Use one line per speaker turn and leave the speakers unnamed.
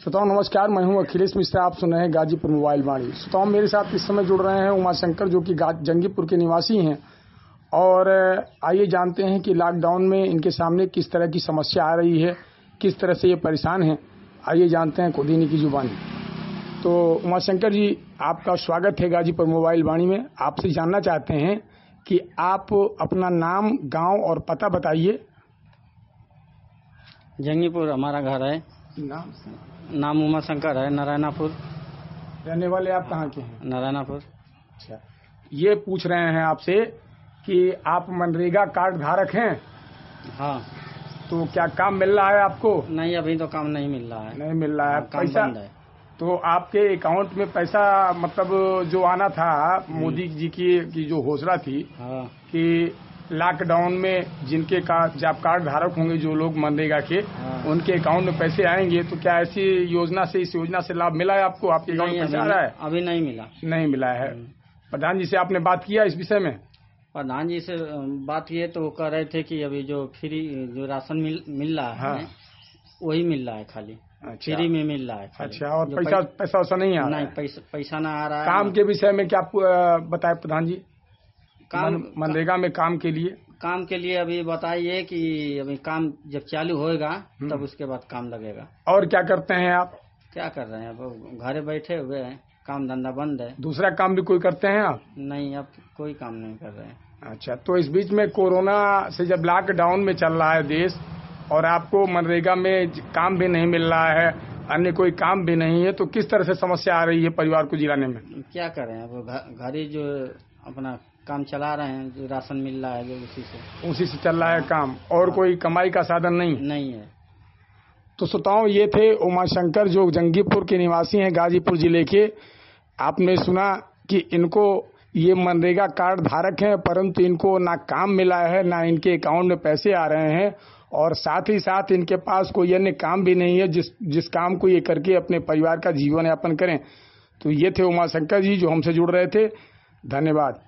श्रोताओं नमस्कार, मैं हूं अखिलेश मिश्रा। आप सुन रहे हैं गाजीपुर मोबाइल वाणी। श्रोताओं मेरे साथ इस समय जुड़ रहे हैं उमाशंकर, जो कि जंगीपुर के निवासी हैं। और आइए जानते हैं कि लॉकडाउन में इनके सामने किस तरह की समस्या आ रही है, किस तरह से ये परेशान हैं। आइए जानते हैं खुद इन्हीं की जुबानी। तो उमाशंकर जी, आपका स्वागत है गाजीपुर मोबाइल वाणी में। आपसे जानना चाहते हैं कि आप अपना नाम, गाँव और पता बताइए।
जंगीपुर हमारा घर है। नाम उमाशंकर है, नारायणापुर।
रहने वाले आप कहाँ के हैं?
नारायणापुर।
अच्छा, ये पूछ रहे हैं आपसे कि आप मनरेगा कार्ड धारक हैं?
हाँ।
तो क्या काम मिल रहा है आपको?
नहीं, अभी तो काम नहीं मिल रहा है।
नहीं मिल रहा है।
काम बंद है।
तो आपके अकाउंट में पैसा मतलब जो आना था, मोदी जी की जो घोषणा थी कि लॉकडाउन में जिनके जॉब कार्ड धारक होंगे, जो लोग मनरेगा के, उनके अकाउंट में पैसे आएंगे, तो क्या ऐसी योजना से, इस योजना से लाभ मिला है आपको? आपके अकाउंट में पैसा आ रहा है?
अभी नहीं मिला।
नहीं मिला है। प्रधान जी से आपने बात किया इस विषय में?
प्रधान जी से बात किए तो वो कह रहे थे कि अभी जो फ्री जो राशन मिल रहा है, वही मिल रहा है खाली।
अच्छा।
फ्री में मिल रहा है खाली।
अच्छा, और पैसा वैसा नहीं आ रहा?
नहीं, पैसा ना आ रहा है।
काम के विषय में क्या बताए प्रधान जी? मनरेगा में काम के लिए अभी बताइए कि अभी काम जब चालू होएगा तब उसके बाद काम लगेगा। और क्या करते हैं आप?
क्या कर रहे हैं? अब घरे बैठे हुए हैं, काम धंधा बंद है।
दूसरा काम भी कोई करते हैं आप?
नहीं, अब कोई काम नहीं कर रहे हैं।
अच्छा, तो इस बीच में कोरोना से जब लॉकडाउन में चल रहा है देश, और आपको मनरेगा में काम भी नहीं मिल रहा है, अन्य कोई काम भी नहीं है, तो किस तरह से समस्या आ रही है परिवार को जिलाने में?
क्या करें, अब घर ही जो अपना काम चला रहे हैं, जो राशन मिल रहा है जो उसी से चल रहा है काम, और कोई कमाई का साधन नहीं है। तो श्रोताओं, ये थे उमाशंकर, जो जंगीपुर के निवासी हैं, गाजीपुर जिले के। आपने सुना कि इनको ये मनरेगा कार्ड धारक हैं, परंतु इनको ना काम मिला है, ना इनके अकाउंट में पैसे आ रहे हैं, और साथ ही साथ इनके पास कोई अन्य काम भी नहीं है जिस काम को ये करके अपने परिवार का जीवन यापन करें। तो ये थे उमाशंकर जी, जो हमसे जुड़ रहे थे। धन्यवाद।